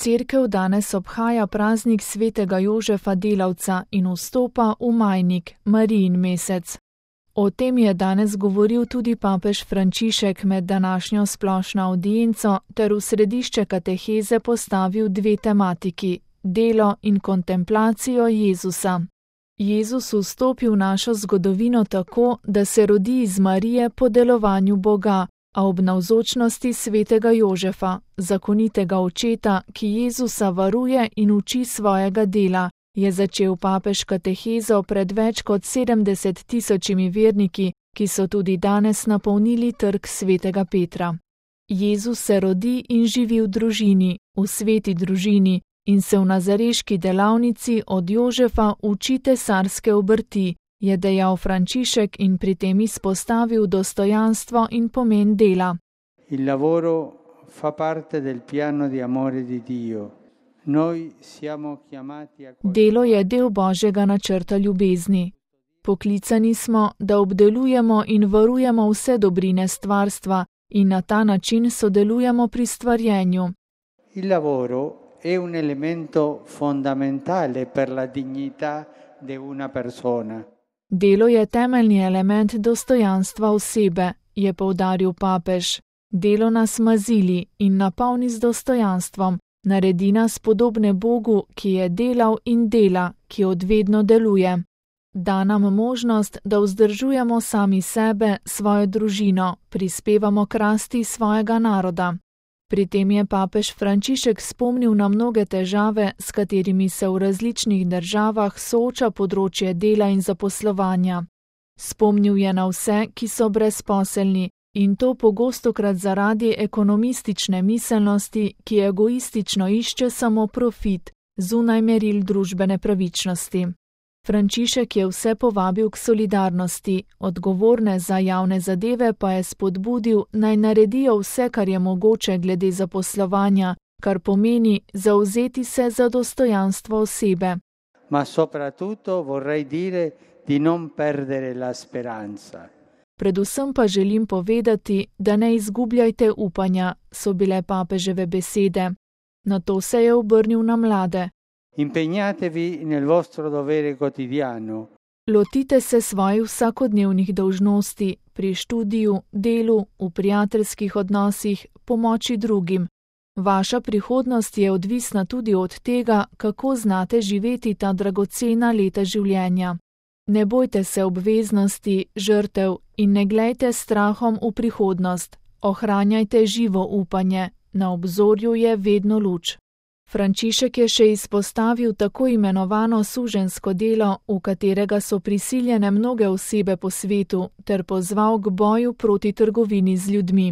Cerkev danes obhaja praznik svetega Jožefa Delavca in vstopa v majnik, Marijin mesec. O tem je danes govoril tudi papež Frančišek med današnjo splošno avdienco ter v središče kateheze postavil dve tematiki, delo in kontemplacijo Jezusa. Jezus vstopi v našo zgodovino tako, da se rodi iz Marije po delovanju Boga, a ob navzočnosti svetega Jožefa, zakonitega očeta, ki Jezusa varuje in uči svojega dela, je začel papež katehezo pred več kot 70 tisočimi verniki, ki so tudi danes napolnili trg svetega Petra. Jezus se rodi in živi v družini, v sveti družini, in se v nazareški delavnici od Jožefa uči cesarske obrti, je dejal Frančišek in pri tem izpostavil dostojanstvo in pomen dela. Il lavoro fa parte del piano di amore di Dio. Noi siamo chiamati a... Delo je del Božjega načrta ljubezni. Poklicani smo, da obdelujemo in varujemo vse dobrine stvarstva in na ta način sodelujemo pri stvarjenju. Il lavoro è un elemento fondamentale per la dignità di una persona. Delo je temeljni element dostojanstva osebe, je poudaril papež. Delo nas mazili in napolni z dostojanstvom, naredi nas podobne Bogu, ki je delal in dela, ki odvedno deluje. Da nam možnost, da vzdržujemo sami sebe, svojo družino, prispevamo k rasti svojega naroda. Pri tem je papež Frančišek spomnil na mnoge težave, s katerimi se v različnih državah sooča področje dela in zaposlovanja. Spomnil je na vse, ki so brezposelni, in to pogostokrat zaradi ekonomistične miselnosti, ki egoistično išče samo profit, zunaj meril družbene pravičnosti. Frančišek je vse povabil k solidarnosti, odgovorne za javne zadeve pa je spodbudil, naj naredijo vse, kar je mogoče glede zaposlovanja, kar pomeni zavzeti se za dostojanstvo osebe. Ma soprattutto vorrei dire di non perdere la speranza. Predvsem pa želim povedati, da ne izgubljajte upanja, so bile papeževe besede. Nato se je obrnil na mlade. Impegnatevi nel vostro dovere quotidiano. Lotite se svojih vsakodnevnih dolžnosti pri študiju, delu, v prijateljskih odnosih, pomoči drugim. Vaša prihodnost je odvisna tudi od tega, kako znate živeti ta dragocena leta življenja. Ne bojte se obveznosti, žrtev in ne glejte strahom v prihodnost. Ohranjajte živo upanje, na obzorju je vedno luč. Frančišek je še izpostavil tako imenovano suženjsko delo, v katerega so prisiljene mnoge osebe po svetu, ter pozval k boju proti trgovini z ljudmi.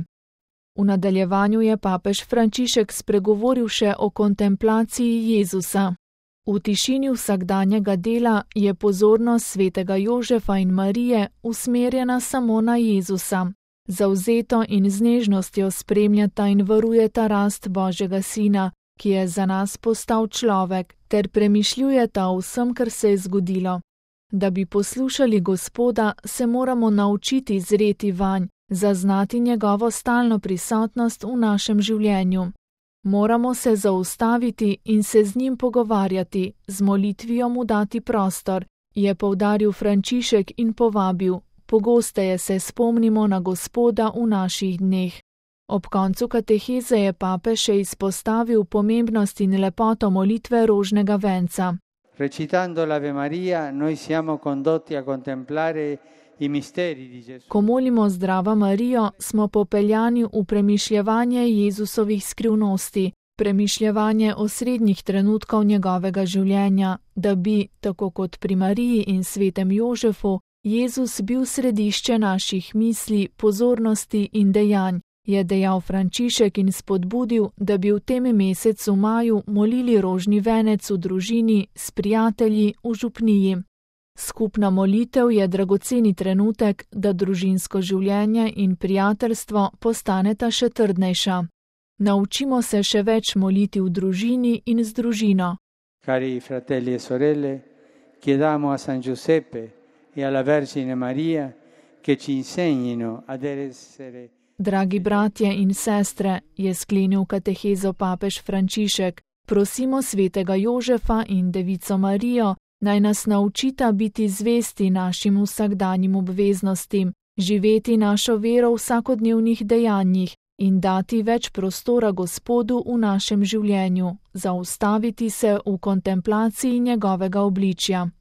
V nadaljevanju je papež Frančišek spregovoril še o kontemplaciji Jezusa. V tišini vsakdanjega dela je pozornost svetega Jožefa in Marije usmerjena samo na Jezusa. Zavzeto in z nežnostjo spremljata in varujeta rast Božjega Sina, ki je za nas postal človek, ter premišljujeta o vsem, kar se je zgodilo. Da bi poslušali Gospoda, se moramo naučiti zreti vanj, zaznati njegovo stalno prisotnost v našem življenju. Moramo se zaustaviti in se z njim pogovarjati, z molitvijo mu dati prostor, je poudaril Frančišek in povabil, pogosteje se spomnimo na Gospoda v naših dneh. Ob koncu kateheze je papež še izpostavil pomembnost in lepoto molitve rožnega venca. Recitando l'Ave Maria, noi siamo condotti a contemplare i misteri di Gesù. Ko molimo Zdrava Marijo, smo popeljani v premišljevanje Jezusovih skrivnosti, premišljevanje osrednjih trenutkov njegovega življenja, da bi, tako kot pri Mariji in svetem Jožefu, Jezus bil središče naših misli, pozornosti in dejanj, je dejal Frančišek in spodbudil, da bi v tem mesecu maju molili rožni venec v družini, s prijatelji, v župniji. Skupna molitev je dragoceni trenutek, da družinsko življenje in prijateljstvo postaneta še trdnejša. Naučimo se še več moliti v družini in z družino. Cari fratelli e sorelle, chiediamo a San Giuseppe e alla Vergine Maria che ci insegnino ad essere... Dragi bratje in sestre, je sklenil katehezo papež Frančišek, Prosimo svetega Jožefa in devico Marijo, naj nas naučita biti zvesti našim vsakdanjim obveznostim, živeti našo vero v vsakodnevnih dejanjih in dati več prostora Gospodu v našem življenju, zaustaviti se v kontemplaciji njegovega obličja.